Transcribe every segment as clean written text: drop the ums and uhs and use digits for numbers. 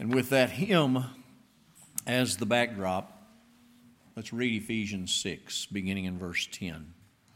And with that hymn as the backdrop, let's read Ephesians 6, beginning in verse 10.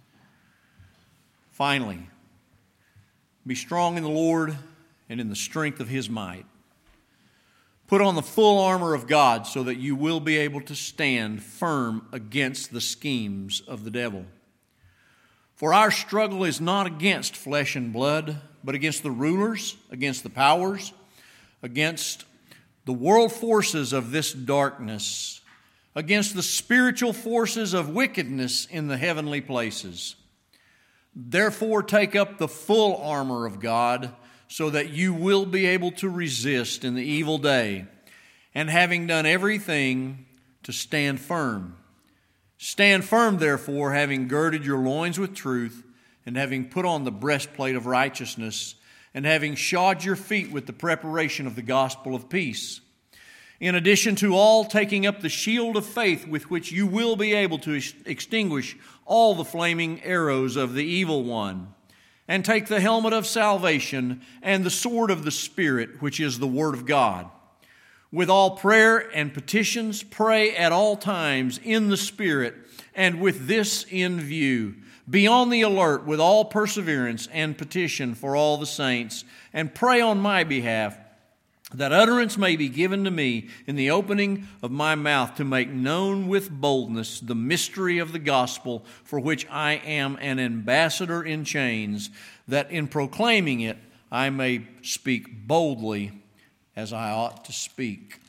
Finally, be strong in the Lord and in the strength of His might. Put on the full armor of God so that you will be able to stand firm against the schemes of the devil. For our struggle is not against flesh and blood, but against the rulers, against the powers, against the world forces of this darkness, against the spiritual forces of wickedness in the heavenly places. Therefore, take up the full armor of God so that you will be able to resist in the evil day, and having done everything, to stand firm. Stand firm, therefore, having girded your loins with truth, and having put on the breastplate of righteousness, and having shod your feet with the preparation of the gospel of peace. In addition to all, taking up the shield of faith with which you will be able to extinguish all the flaming arrows of the evil one. And take the helmet of salvation and the sword of the Spirit, which is the Word of God. With all prayer and petitions, pray at all times in the Spirit, and with this in view. Be on the alert with all perseverance and petition for all the saints, and pray on my behalf, that utterance may be given to me in the opening of my mouth to make known with boldness the mystery of the gospel, for which I am an ambassador in chains, that in proclaiming it I may speak boldly as I ought to speak.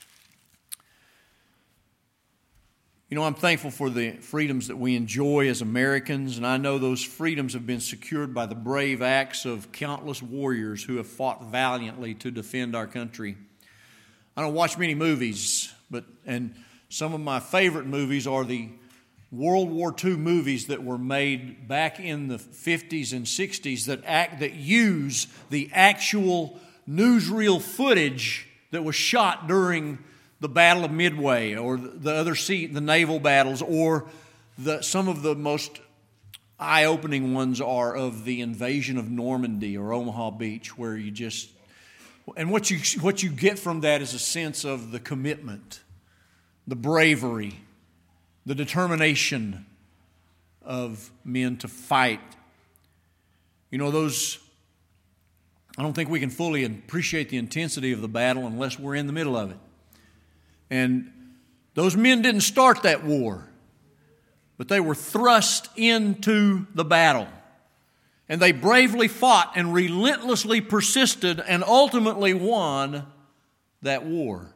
You know, I'm thankful for the freedoms that we enjoy as Americans, and I know those freedoms have been secured by the brave acts of countless warriors who have fought valiantly to defend our country. I don't watch many movies, and some of my favorite movies are the World War II movies that were made back in the 50s and 60s that use the actual newsreel footage that was shot during the Battle of Midway, or the naval battles, or some of the most eye-opening ones are of the invasion of Normandy or Omaha Beach, where what you get from that is a sense of the commitment, the bravery, the determination of men to fight. You know, I don't think we can fully appreciate the intensity of the battle unless we're in the middle of it. And those men didn't start that war, but they were thrust into the battle. And they bravely fought and relentlessly persisted and ultimately won that war.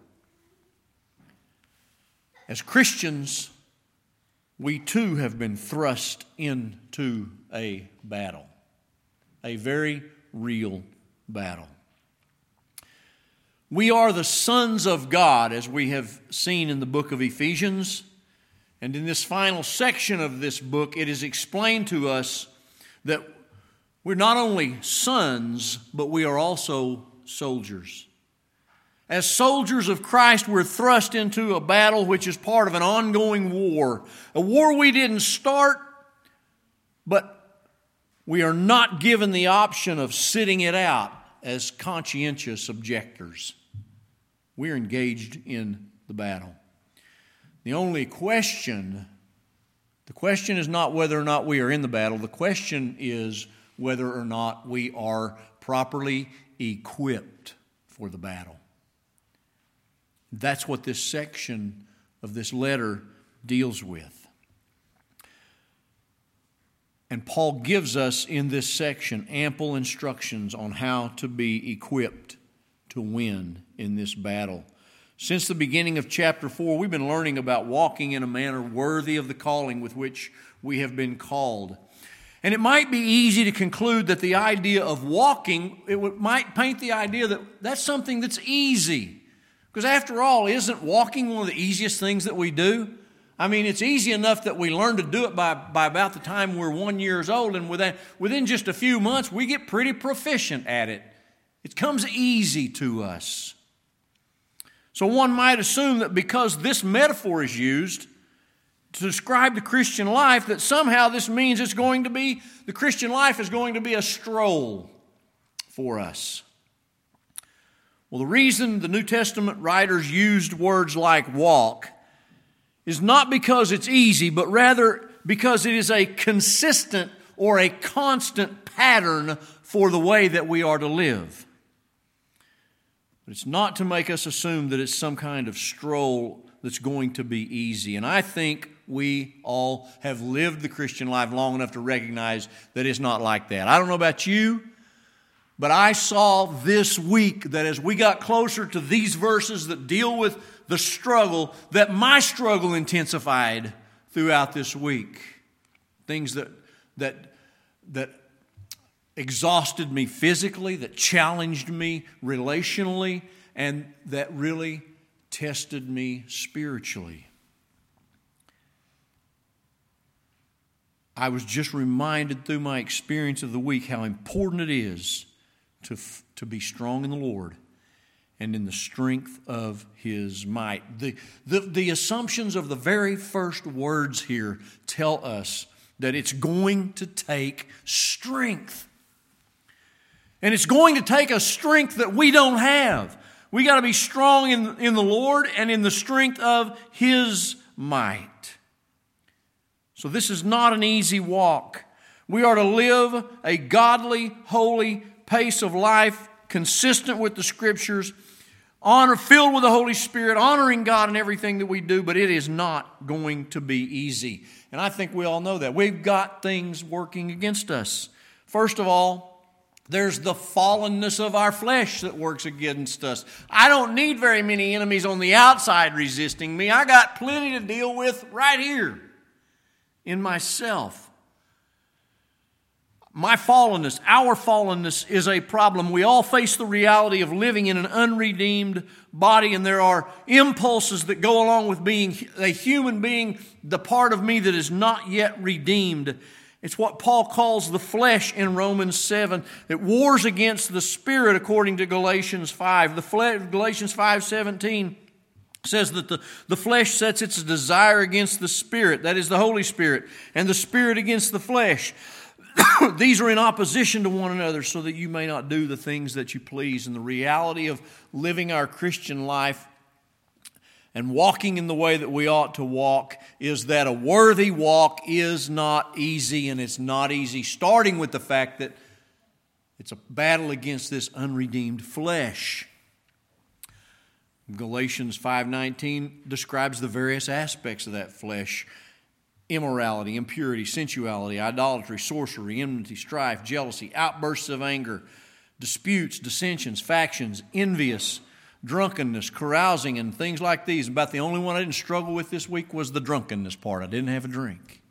As Christians, we too have been thrust into a battle, a very real battle. We are the sons of God, as we have seen in the book of Ephesians. And in this final section of this book, it is explained to us that we're not only sons, but we are also soldiers. As soldiers of Christ, we're thrust into a battle which is part of an ongoing war. A war we didn't start, but we are not given the option of sitting it out as conscientious objectors. We're engaged in the battle. The question is not whether or not we are in the battle. The question is whether or not we are properly equipped for the battle. That's what this section of this letter deals with. And Paul gives us in this section ample instructions on how to be equipped to win in this battle. Since the beginning of chapter 4, we've been learning about walking in a manner worthy of the calling with which we have been called. And it might be easy to conclude that the idea of walking, might paint the idea that that's something that's easy. Because after all, isn't walking one of the easiest things that we do? I mean, it's easy enough that we learn to do it by about the time we're 1 year old, and within just a few months, we get pretty proficient at it. It comes easy to us. So one might assume that because this metaphor is used to describe the Christian life, that somehow this means the Christian life is going to be a stroll for us. Well, the reason the New Testament writers used words like walk is not because it's easy, but rather because it is a consistent or a constant pattern for the way that we are to live. But it's not to make us assume that it's some kind of stroll that's going to be easy. And I think we all have lived the Christian life long enough to recognize that it's not like that. I don't know about you, but I saw this week that as we got closer to these verses that deal with the struggle, that my struggle intensified throughout this week. Things that exhausted me physically, that challenged me relationally, and that really tested me spiritually. I was just reminded through my experience of the week how important it is to be strong in the Lord and in the strength of His might. The assumptions of the very first words here tell us that it's going to take strength. And it's going to take a strength that we don't have. We got to be strong in the Lord and in the strength of His might. So this is not an easy walk. We are to live a godly, holy pace of life consistent with the Scriptures, filled with the Holy Spirit, honoring God in everything that we do, but it is not going to be easy. And I think we all know that. We've got things working against us. First of all, there's the fallenness of our flesh that works against us. I don't need very many enemies on the outside resisting me. I got plenty to deal with right here in myself. My fallenness, our fallenness is a problem. We all face the reality of living in an unredeemed body, and there are impulses that go along with being a human being, the part of me that is not yet redeemed. It's what Paul calls the flesh in Romans 7. It wars against the Spirit according to Galatians 5. Galatians 5:17 says that the flesh sets its desire against the Spirit, that is the Holy Spirit, and the Spirit against the flesh. These are in opposition to one another so that you may not do the things that you please. And the reality of living our Christian life and walking in the way that we ought to walk is that a worthy walk is not easy, and it's not easy starting with the fact that it's a battle against this unredeemed flesh. Galatians 5:19 describes the various aspects of that flesh: immorality, impurity, sensuality, idolatry, sorcery, enmity, strife, jealousy, outbursts of anger, disputes, dissensions, factions, envious, drunkenness, carousing, and things like these. About the only one I didn't struggle with this week was the drunkenness part. I didn't have a drink.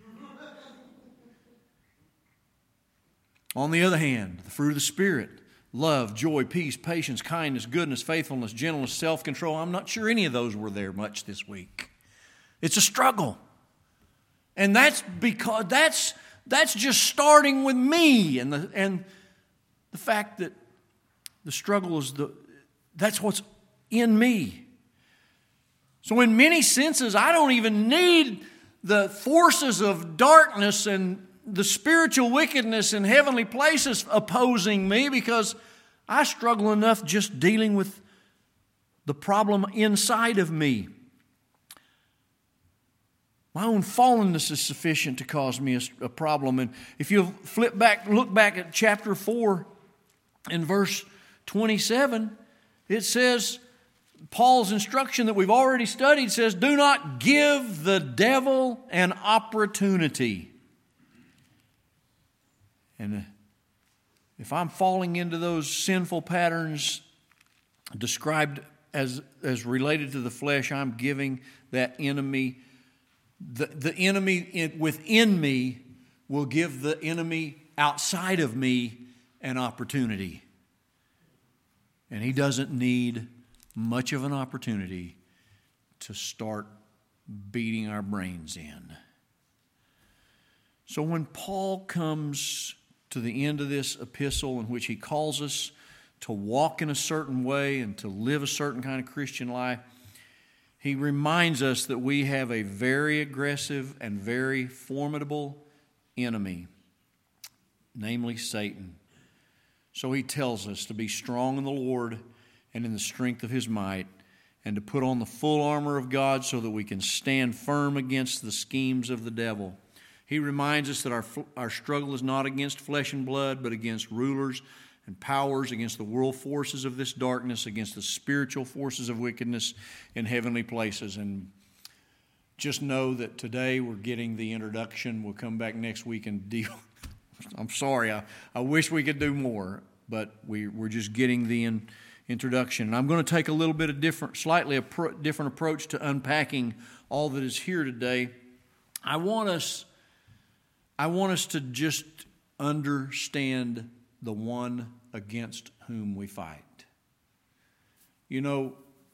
On the other hand, the fruit of the Spirit: love, joy, peace, patience, kindness, goodness, faithfulness, gentleness, self-control. I'm not sure any of those were there much this week. It's a struggle. And that's because that's just starting with me, and the fact that the struggle is that's what's in me. So in many senses, I don't even need the forces of darkness and the spiritual wickedness in heavenly places opposing me, because I struggle enough just dealing with the problem inside of me. My own fallenness is sufficient to cause me a problem. And if you look back at chapter 4 in verse 27, it says, Paul's instruction that we've already studied says, do not give the devil an opportunity. And if I'm falling into those sinful patterns described as related to the flesh, I'm giving that enemy. The enemy within me will give the enemy outside of me an opportunity. And he doesn't need much of an opportunity to start beating our brains in. So when Paul comes to the end of this epistle, in which he calls us to walk in a certain way and to live a certain kind of Christian life, he reminds us that we have a very aggressive and very formidable enemy, namely Satan. So he tells us to be strong in the Lord and in the strength of His might, and to put on the full armor of God so that we can stand firm against the schemes of the devil. He reminds us that our struggle is not against flesh and blood, but against rulers and powers, against the world forces of this darkness, against the spiritual forces of wickedness in heavenly places. And just know that today we're getting the introduction. We'll come back next week and deal. I'm sorry, I wish we could do more, but we're just getting the introduction. And I'm going to take a little bit of slightly different approach to unpacking all that is here today. I want us to just understand the one against whom we fight. You know,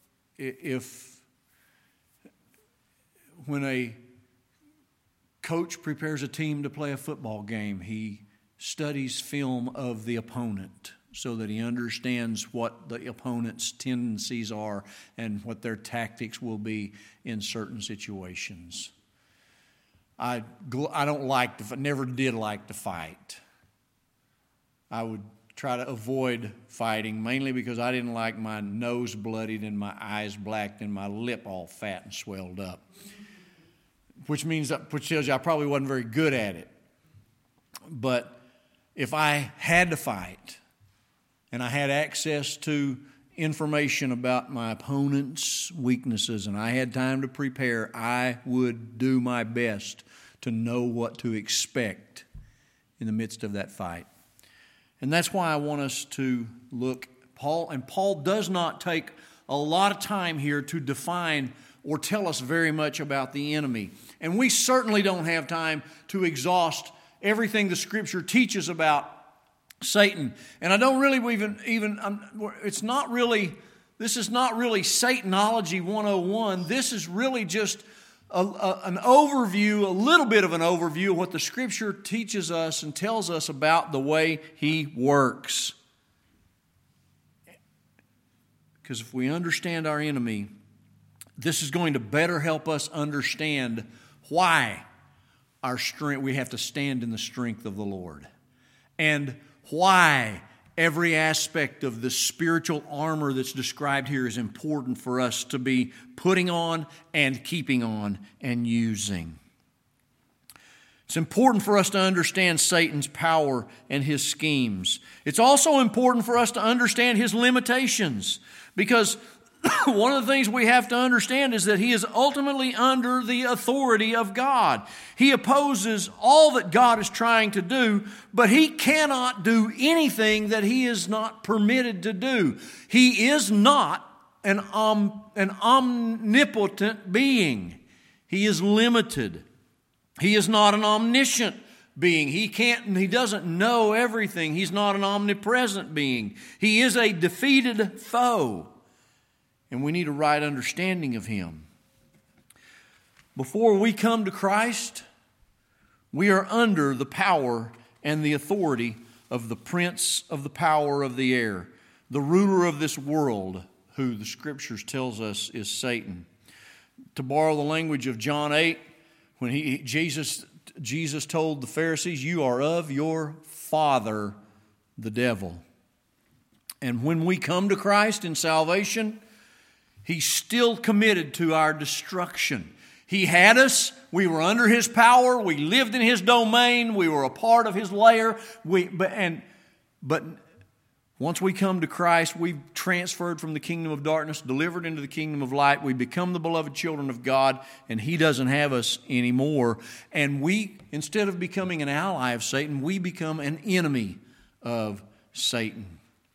when a coach prepares a team to play a football game, he studies film of the opponent so that he understands what the opponent's tendencies are and what their tactics will be in certain situations. I never did like to fight. I would try to avoid fighting, mainly because I didn't like my nose bloodied and my eyes blacked and my lip all fat and swelled up, which tells you I probably wasn't very good at it. But if I had to fight and I had access to information about my opponent's weaknesses and I had time to prepare, I would do my best to know what to expect in the midst of that fight. And that's why I want us to look. Paul does not take a lot of time here to define or tell us very much about the enemy. And we certainly don't have time to exhaust everything the Scripture teaches about Satan. And I don't really this is not really Satanology 101. This is really just an overview, a little bit of an overview of what the Scripture teaches us and tells us about the way he works. Because if we understand our enemy, this is going to better help us understand why we have to stand in the strength of the Lord, and why every aspect of the spiritual armor that's described here is important for us to be putting on and keeping on and using. It's important for us to understand Satan's power and his schemes. It's also important for us to understand his limitations, because one of the things we have to understand is that he is ultimately under the authority of God. He opposes all that God is trying to do, but he cannot do anything that he is not permitted to do. He is not an omnipotent being. He is limited. He is not an omniscient being. He doesn't know everything. He's not an omnipresent being. He is a defeated foe. And we need a right understanding of him. Before we come to Christ, we are under the power and the authority of the prince of the power of the air, the ruler of this world, who the Scriptures tells us is Satan. To borrow the language of John 8, when Jesus told the Pharisees, "You are of your father, the devil." And when we come to Christ in salvation, he's still committed to our destruction. He had us. We were under his power. We lived in his domain. We were a part of his lair. But once we come to Christ, we've transferred from the kingdom of darkness, delivered into the kingdom of light. We become the beloved children of God, and he doesn't have us anymore. And we, instead of becoming an ally of Satan, we become an enemy of Satan.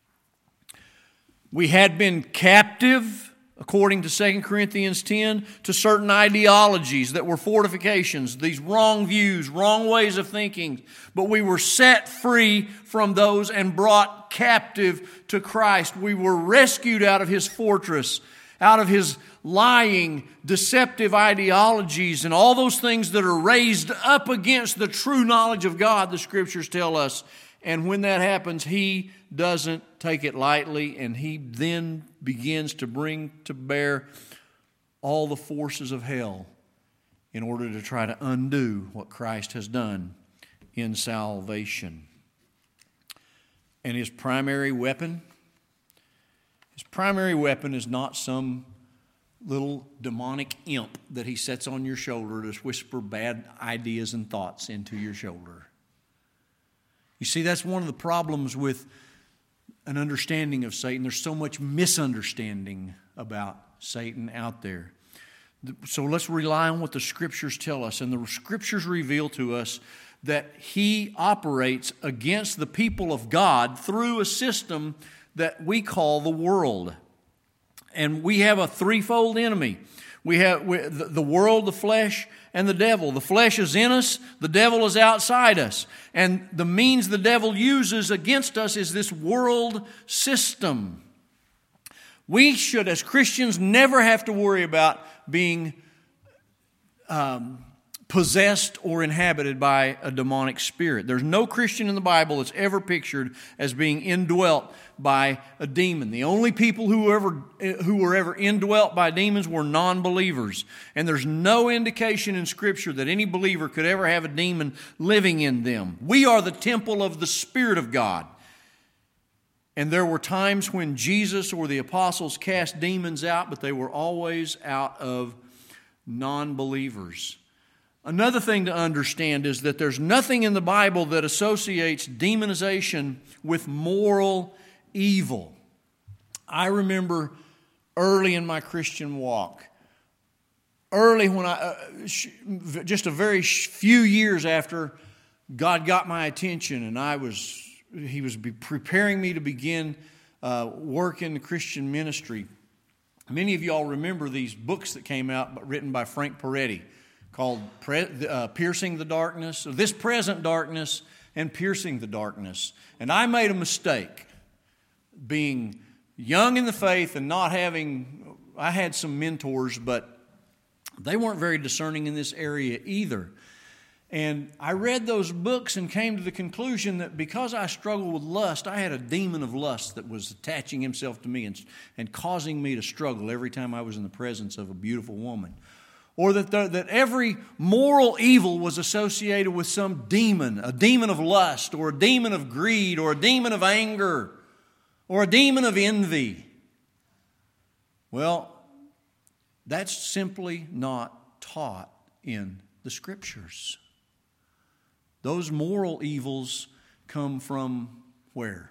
We had been captive, according to 2 Corinthians 10, to certain ideologies that were fortifications, these wrong views, wrong ways of thinking. But we were set free from those and brought captive to Christ. We were rescued out of his fortress, out of his lying, deceptive ideologies, and all those things that are raised up against the true knowledge of God, the Scriptures tell us. And when that happens, he doesn't take it lightly, and he then begins to bring to bear all the forces of hell in order to try to undo what Christ has done in salvation. And his primary weapon primary weapon is not some little demonic imp that he sets on your shoulder to whisper bad ideas and thoughts into your shoulder. You see, that's one of the problems with an understanding of Satan. There's so much misunderstanding about Satan out there. So let's rely on what the Scriptures tell us. And the Scriptures reveal to us that he operates against the people of God through a system that we call the world. And we have a threefold enemy. We have the world, the flesh, and the devil. The flesh is in us, the devil is outside us. And the means the devil uses against us is this world system. We should, as Christians, never have to worry about being possessed or inhabited by a demonic spirit. There's no Christian in the Bible that's ever pictured as being indwelt by a demon. The only people who were ever indwelt by demons were non-believers. And there's no indication in Scripture that any believer could ever have a demon living in them. We are the temple of the Spirit of God. And there were times when Jesus or the apostles cast demons out, but they were always out of non-believers. Another thing to understand is that there's nothing in the Bible that associates demonization with moral evil. I remember early in my Christian walk, just a very few years after God got my attention and He was preparing me to begin work in the Christian ministry. Many of y'all remember these books that came out written by Frank Peretti called Piercing the Darkness, This Present Darkness, and Piercing the Darkness. And I made a mistake being young in the faith and I had some mentors, but they weren't very discerning in this area either. And I read those books and came to the conclusion that because I struggled with lust, I had a demon of lust that was attaching himself to me and causing me to struggle every time I was in the presence of a beautiful woman. Or that every moral evil was associated with some demon, a demon of lust, or a demon of greed, or a demon of anger, or a demon of envy. Well, that's simply not taught in the Scriptures. Those moral evils come from where?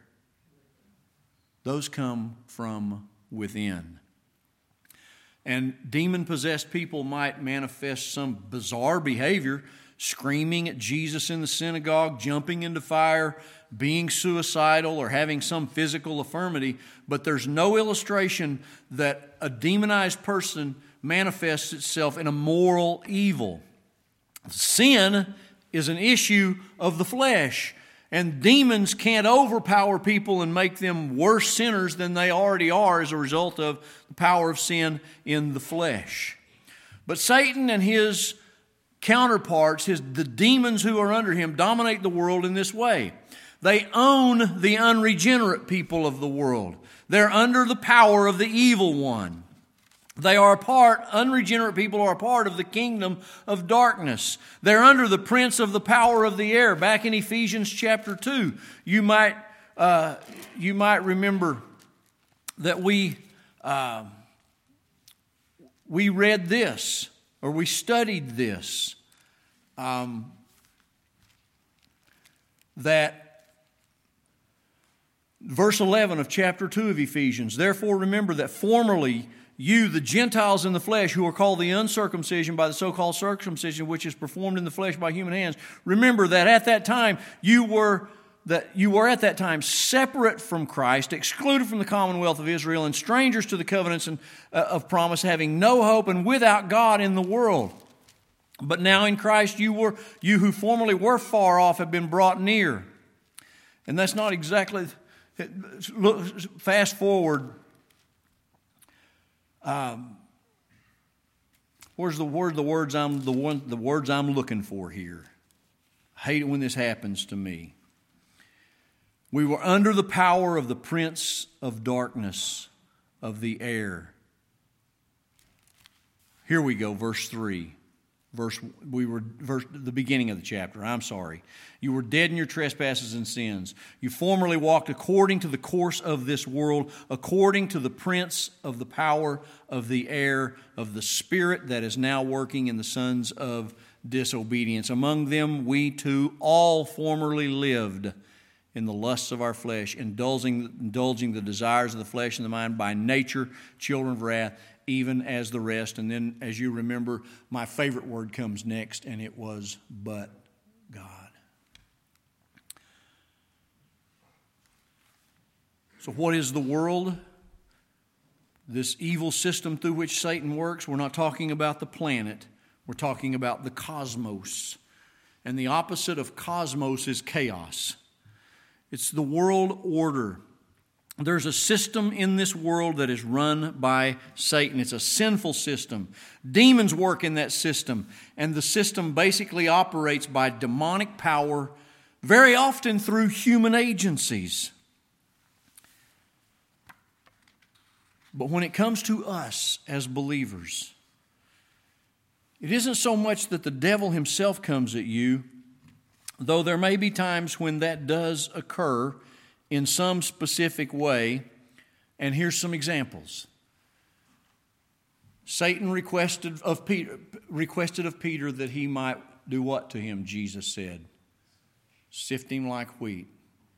Those come from within. And demon-possessed people might manifest some bizarre behavior, screaming at Jesus in the synagogue, jumping into fire, being suicidal, or having some physical infirmity, but there's no illustration that a demonized person manifests itself in a moral evil. Sin is an issue of the flesh, and demons can't overpower people and make them worse sinners than they already are as a result of the power of sin in the flesh. But Satan and his counterparts, the demons who are under him, dominate the world in this way. They own the unregenerate people of the world. They're under the power of the evil one. Unregenerate people are a part of the kingdom of darkness. They're under the prince of the power of the air. Back in Ephesians chapter 2, you might remember that we read this, or we studied this, that verse 11 of chapter 2 of Ephesians, therefore remember that formerly you, the Gentiles in the flesh, who are called the uncircumcision by the so-called circumcision, which is performed in the flesh by human hands, remember that at that time you were at that time separate from Christ, excluded from the commonwealth of Israel, and strangers to the covenants of promise, having no hope and without God in the world. But now in Christ you who formerly were far off have been brought near. And that's not exactly. Fast forward. Where's the words I'm looking for here? I hate it when this happens to me. We were under the power of the prince of darkness of the air. Here we go, verse 3. the beginning of the chapter. I'm sorry. You were dead in your trespasses and sins. You formerly walked according to the course of this world, according to the prince of the power of the air, of the spirit that is now working in the sons of disobedience. Among them we too all formerly lived in the lusts of our flesh, indulging the desires of the flesh and the mind, by nature children of wrath, even as the rest. And then, as you remember, my favorite word comes next, and it was, but God. So what is the world? This evil system through which Satan works. We're not talking about the planet. We're talking about the cosmos. And the opposite of cosmos is chaos. It's the world order. There's a system in this world that is run by Satan. It's a sinful system. Demons work in that system. And the system basically operates by demonic power, very often through human agencies. But when it comes to us as believers, it isn't so much that the devil himself comes at you, though there may be times when that does occur in some specific way. And here's some examples. Satan requested of Peter that he might do what to him? Jesus said, sift him like wheat.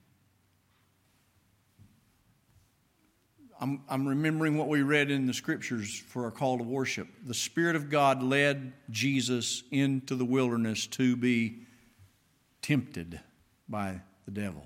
I'm remembering what we read in the Scriptures for our call to worship. The Spirit of God led Jesus into the wilderness to be tempted by the devil.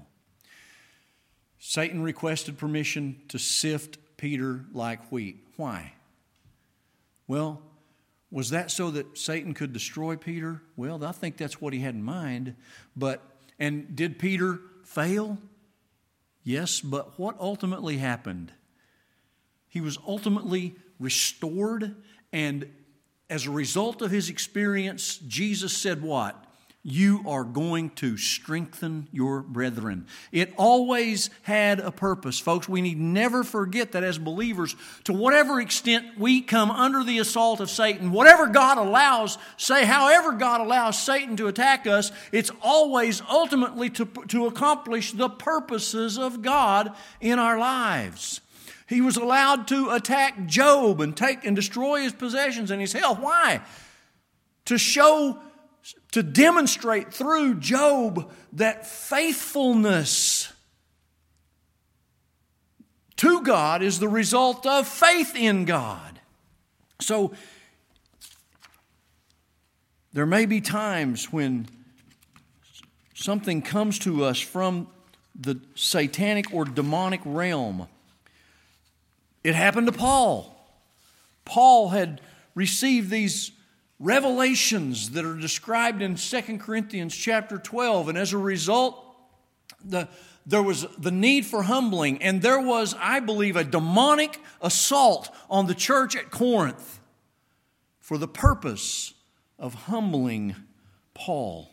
Satan requested permission to sift Peter like wheat. Why? Well, was that so that Satan could destroy Peter? Well, I think that's what he had in mind. And did Peter fail? Yes, but what ultimately happened? He was ultimately restored, and as a result of his experience, Jesus said what? You are going to strengthen your brethren. It always had a purpose, folks. We need never forget that as believers, to whatever extent we come under the assault of Satan, whatever God allows, however God allows Satan to attack us, it's always ultimately to accomplish the purposes of God in our lives. He was allowed to attack Job and destroy his possessions and his health. Why? To demonstrate through Job that faithfulness to God is the result of faith in God. So there may be times when something comes to us from the satanic or demonic realm. It happened to Paul. Paul had received these revelations that are described in 2 Corinthians chapter 12. And as a result, there was the need for humbling. And there was, I believe, a demonic assault on the church at Corinth for the purpose of humbling Paul.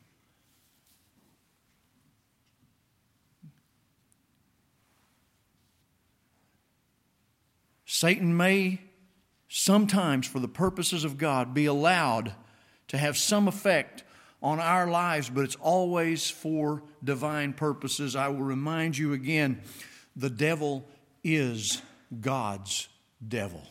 Satan may sometimes, for the purposes of God, be allowed to have some effect on our lives, but it's always for divine purposes. I will remind you again, the devil is God's devil.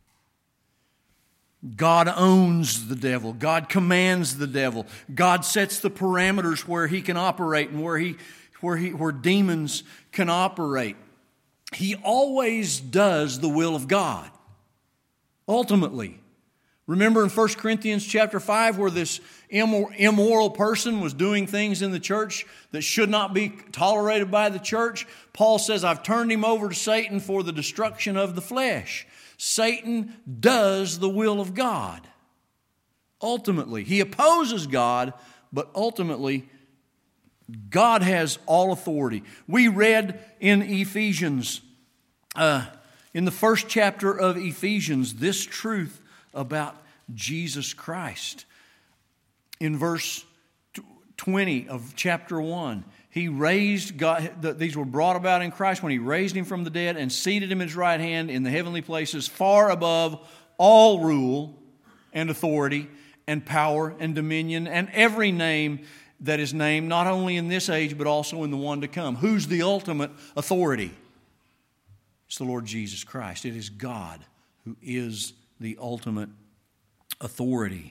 God owns the devil. God commands the devil. God sets the parameters where he can operate and where demons can operate. He always does the will of God. Ultimately. Remember in 1 Corinthians chapter 5 where this immoral person was doing things in the church that should not be tolerated by the church? Paul says, I've turned him over to Satan for the destruction of the flesh. Satan does the will of God. Ultimately. He opposes God, but ultimately God has all authority. We read in Ephesians, in the first chapter of Ephesians, this truth about Jesus Christ. In verse 20 of chapter 1, He raised God, these were brought about in Christ when He raised Him from the dead and seated Him at His right hand in the heavenly places, far above all rule and authority and power and dominion and every name that is named, not only in this age but also in the one to come. Who's the ultimate authority? It's the Lord Jesus Christ. It is God who is the ultimate authority.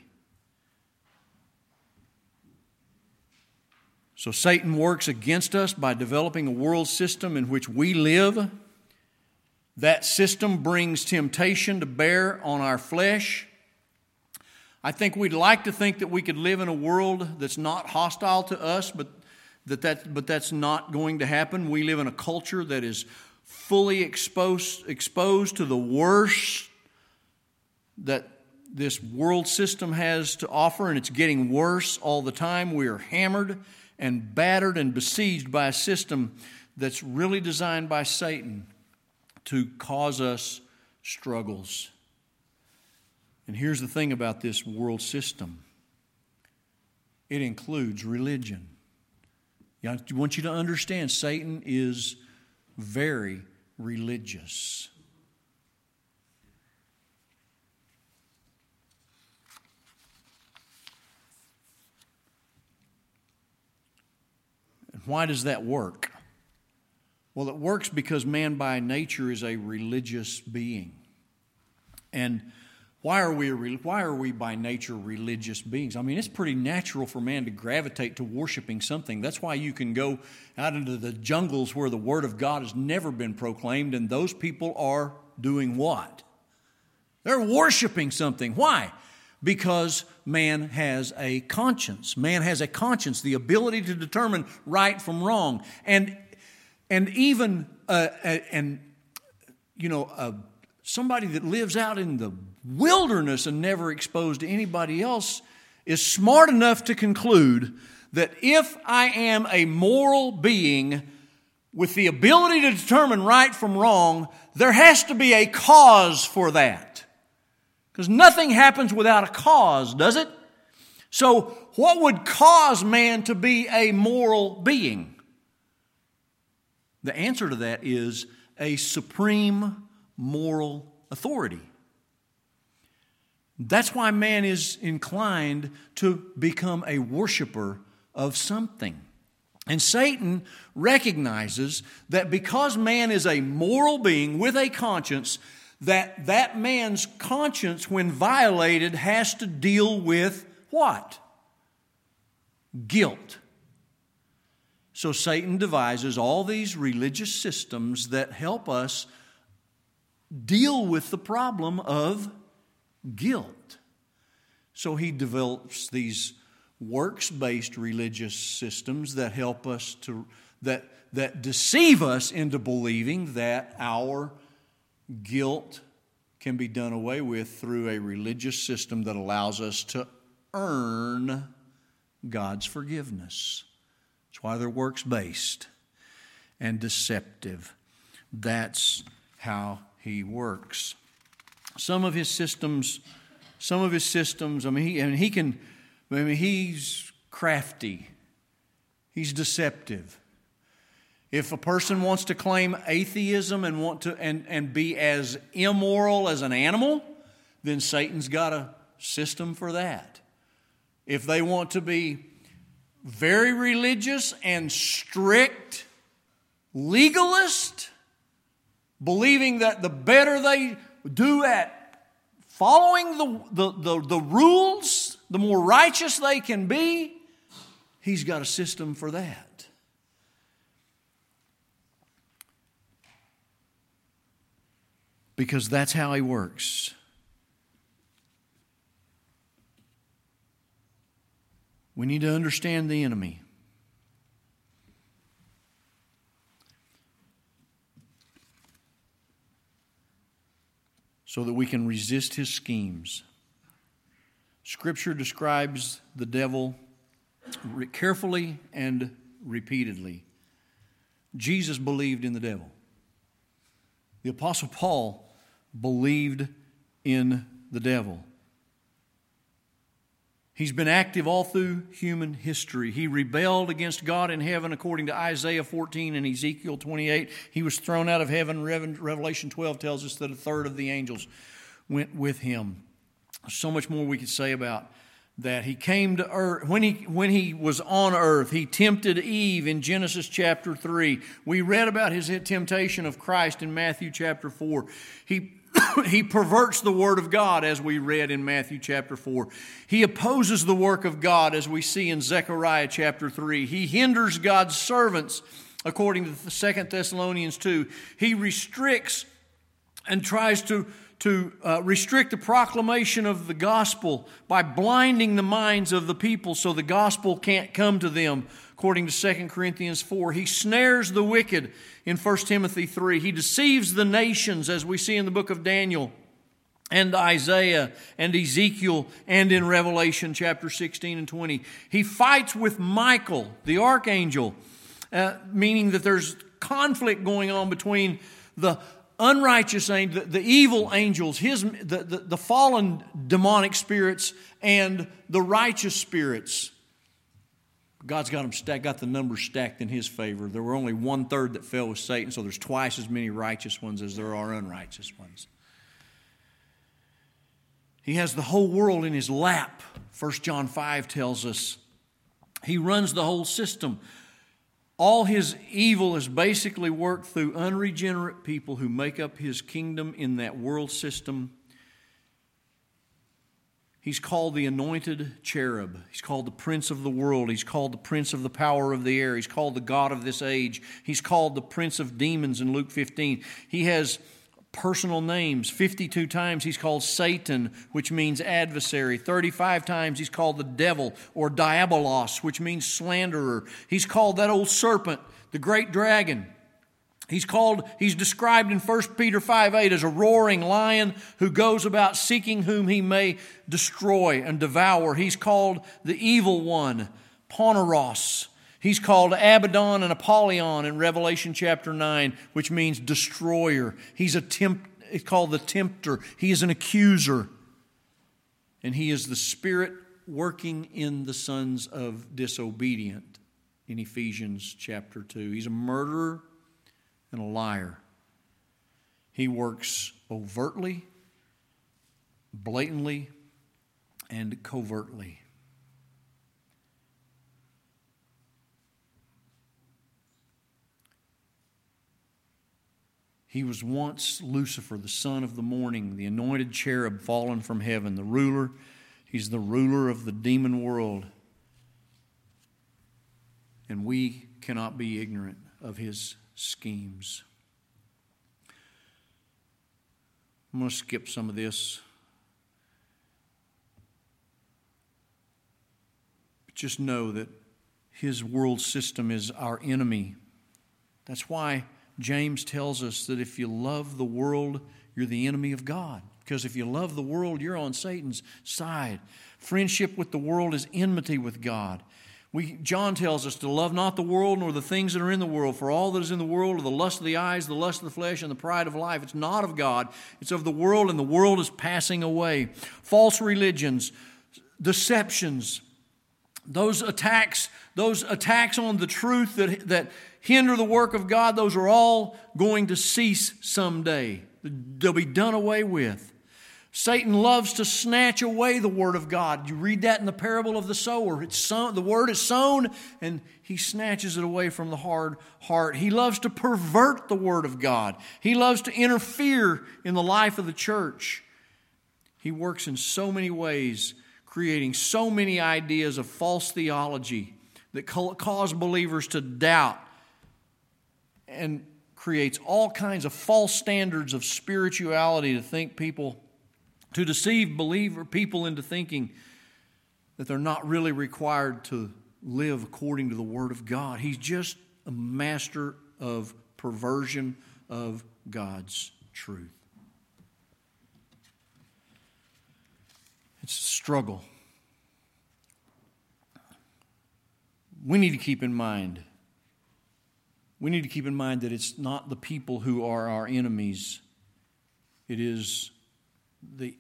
So Satan works against us by developing a world system in which we live. That system brings temptation to bear on our flesh. I think we'd like to think that we could live in a world that's not hostile to us, but that's not going to happen. We live in a culture that is fully exposed to the worst that this world system has to offer, and it's getting worse all the time. We are hammered and battered and besieged by a system that's really designed by Satan to cause us struggles. And here's the thing about this world system. It includes religion. I want you to understand, Satan is very religious. And why does that work? Well, it works because man by nature is a religious being. And why are we by nature religious beings? I mean, it's pretty natural for man to gravitate to worshiping something. That's why you can go out into the jungles where the Word of God has never been proclaimed, and those people are doing what? They're worshiping something. Why? Because man has a conscience. Man has a conscience, the ability to determine right from wrong. And even somebody that lives out in the wilderness and never exposed to anybody else is smart enough to conclude that if I am a moral being with the ability to determine right from wrong, there has to be a cause for that. Because nothing happens without a cause, does it? So what would cause man to be a moral being? The answer to that is a supreme moral authority. That's why man is inclined to become a worshiper of something. And Satan recognizes that because man is a moral being with a conscience, that man's conscience, when violated, has to deal with what? Guilt. So Satan devises all these religious systems that help us deal with the problem of guilt. So he develops these works-based religious systems that help us that deceive us into believing that our guilt can be done away with through a religious system that allows us to earn God's forgiveness. That's why they're works-based and deceptive. That's how he works. Some of his systems, he's crafty. He's deceptive. If a person wants to claim atheism and want to and be as immoral as an animal, then Satan's got a system for that. If they want to be very religious and strict legalist, believing that the better they do at following the rules, the more righteous they can be, he's got a system for that. Because that's how he works. We need to understand the enemy. So that we can resist his schemes. Scripture describes the devil carefully and repeatedly. Jesus believed in the devil. The Apostle Paul believed in the devil. He's been active all through human history. He rebelled against God in heaven according to Isaiah 14 and Ezekiel 28. He was thrown out of heaven. Revelation 12 tells us that a third of the angels went with him. So much more we could say about that he came to earth. When he was on earth, he tempted Eve in Genesis chapter 3. We read about his temptation of Christ in Matthew chapter 4. He perverts the word of God, as we read in Matthew chapter 4. He opposes the work of God, as we see in Zechariah chapter 3. He hinders God's servants, according to 2 Thessalonians 2. He restricts and tries to restrict the proclamation of the gospel by blinding the minds of the people so the gospel can't come to them, according to 2 Corinthians 4. He snares the wicked in 1 Timothy 3. He deceives the nations, as we see in the book of Daniel and Isaiah and Ezekiel and in Revelation chapter 16 and 20. He fights with Michael, the archangel, meaning that there's conflict going on between the unrighteous angels, the evil angels, the fallen demonic spirits, and the righteous spirits. God's got them stacked, got the numbers stacked in His favor. There were only 1/3 that fell with Satan, so there's twice as many righteous ones as there are unrighteous ones. He has the whole world in His lap. 1 John 5 tells us He runs the whole system. All His evil is basically worked through unregenerate people who make up His kingdom in that world system. He's called the anointed cherub. He's called the prince of the world. He's called the prince of the power of the air. He's called the god of this age. He's called the prince of demons in Luke 15. He has personal names. 52 times He's called Satan, which means adversary. 35 times He's called the devil, or diabolos, which means slanderer. He's called that old serpent, the great dragon. He's described in 1 Peter 5:8 as a roaring lion who goes about seeking whom he may destroy and devour. He's called the evil one, Poneros. He's called Abaddon and Apollyon in Revelation chapter 9, which means destroyer. He's called the tempter. He is an accuser. And he is the spirit working in the sons of disobedient in Ephesians chapter 2. He's a murderer and a liar. He works overtly, blatantly, and covertly. He was once Lucifer, the son of the morning, the anointed cherub fallen from heaven, the ruler. He's the ruler of the demon world. And we cannot be ignorant of his schemes. I'm going to skip some of this. But just know that his world system is our enemy. That's why James tells us that if you love the world, you're the enemy of God. Because if you love the world, you're on Satan's side. Friendship with the world is enmity with God. John tells us to love not the world nor the things that are in the world, for all that is in the world are the lust of the eyes, the lust of the flesh, and the pride of life. It's not of God. It's of the world, and the world is passing away. False religions, deceptions, those attacks on the truth that hinder the work of God, those are all going to cease someday. They'll be done away with. Satan loves to snatch away the Word of God. You read that in the parable of the sower. It's sown, the Word is sown, and he snatches it away from the hard heart. He loves to pervert the Word of God. He loves to interfere in the life of the church. He works in so many ways, creating so many ideas of false theology that cause believers to doubt and creates all kinds of false standards of spirituality to deceive people into thinking that they're not really required to live according to the Word of God. He's just a master of perversion of God's truth. It's a struggle. We need to keep in mind that it's not the people who are our enemies. It is the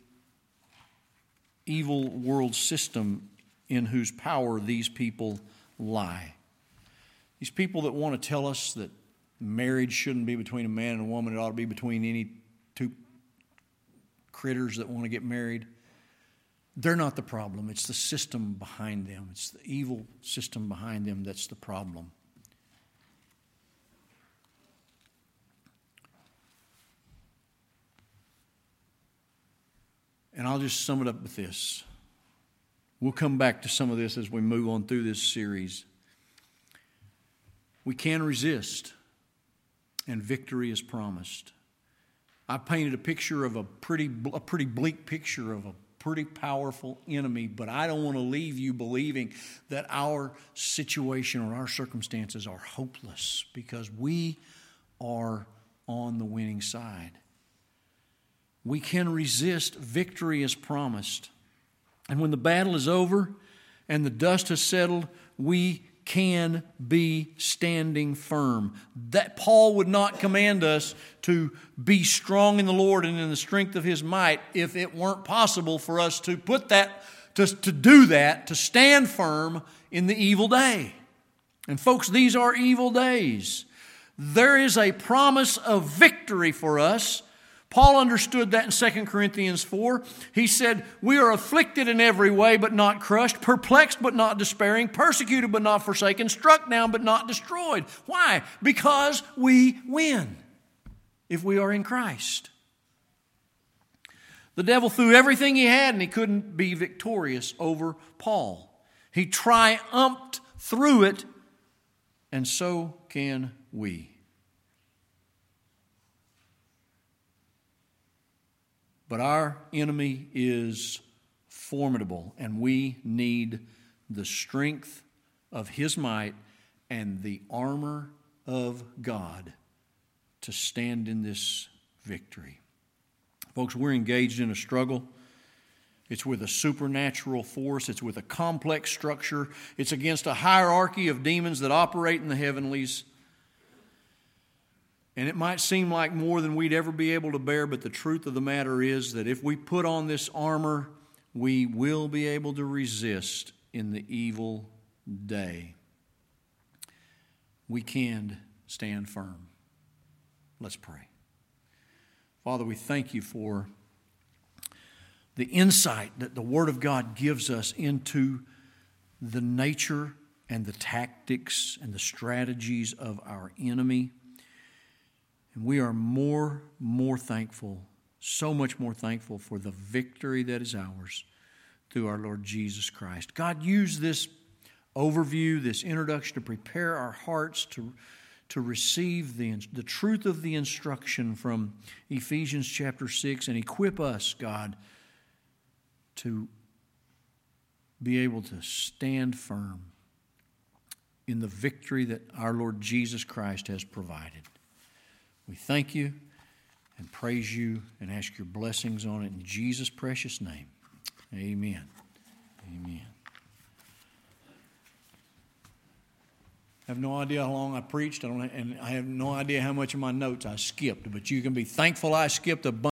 evil world system in whose power these people lie. These people that want to tell us that marriage shouldn't be between a man and a woman, it ought to be between any two critters that want to get married. They're not the problem. It's the system behind them. It's the evil system behind them that's the problem. And I'll just sum it up with this. We'll come back to some of this as we move on through this series. We can resist, and victory is promised. I painted a picture of a pretty bleak picture of a pretty powerful enemy, but I don't want to leave you believing that our situation or our circumstances are hopeless, because we are on the winning side. We can resist. Victory is promised. And when the battle is over and the dust has settled, we can be standing firm. That Paul would not command us to be strong in the Lord and in the strength of His might if it weren't possible for us to put that, to do that, to stand firm in the evil day. And folks, these are evil days. There is a promise of victory for us. Paul understood that in 2 Corinthians 4. He said, we are afflicted in every way but not crushed, perplexed but not despairing, persecuted but not forsaken, struck down but not destroyed. Why? Because we win if we are in Christ. The devil threw everything he had and he couldn't be victorious over Paul. He triumphed through it, and so can we. But our enemy is formidable, and we need the strength of His might and the armor of God to stand in this victory. Folks, we're engaged in a struggle. It's with a supernatural force. It's with a complex structure. It's against a hierarchy of demons that operate in the heavenlies. And it might seem like more than we'd ever be able to bear, but the truth of the matter is that if we put on this armor, we will be able to resist in the evil day. We can stand firm. Let's pray. Father, we thank You for the insight that the Word of God gives us into the nature and the tactics and the strategies of our enemy. And we are more thankful, so much more thankful for the victory that is ours through our Lord Jesus Christ. God, use this overview, this introduction to prepare our hearts to receive the truth of the instruction from Ephesians chapter 6 and equip us, God, to be able to stand firm in the victory that our Lord Jesus Christ has provided. We thank You and praise You and ask Your blessings on it in Jesus' precious name. Amen. Amen. I have no idea how long I preached, and I have no idea how much of my notes I skipped, but you can be thankful I skipped a bunch.